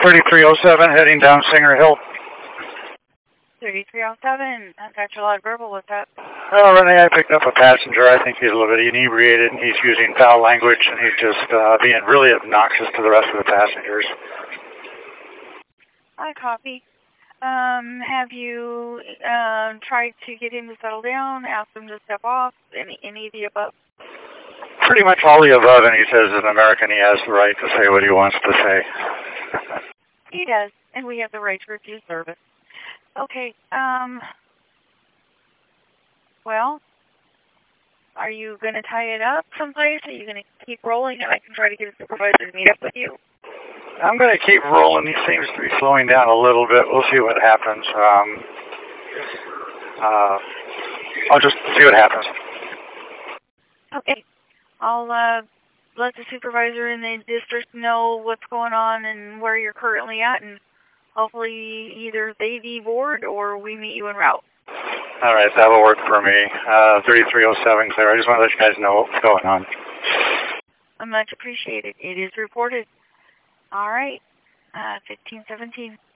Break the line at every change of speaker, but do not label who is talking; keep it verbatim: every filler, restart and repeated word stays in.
thirty-three oh seven heading down Singer Hill.
thirty-three oh seven, I've got your live verbal with that.
Well, Renee, I picked up a passenger. I think he's a little bit inebriated and he's using foul language and he's just uh, being really obnoxious to the rest of the passengers.
I copy. Um, have you uh, tried to get him to settle down, ask him to step off, any, any of the above?
Pretty much all the above, and he says as an American he has the right to say what he wants to say.
He does, and we have the right to refuse service. Okay, um, well, are you going to tie it up someplace? Are you going to keep rolling and I can try to get a supervisor to meet up with you?
I'm going to keep rolling. He seems to be slowing down a little bit. We'll see what happens. Um, uh, I'll just see what happens.
Okay. I'll uh, let the supervisor in the district know what's going on and where you're currently at, and hopefully either they deboard or we meet you en route.
All right, that will work for me. Uh, thirty-three oh seven, clear. I just want to let you guys know what's going on.
Much appreciated. It is reported. All right, uh, fifteen seventeen.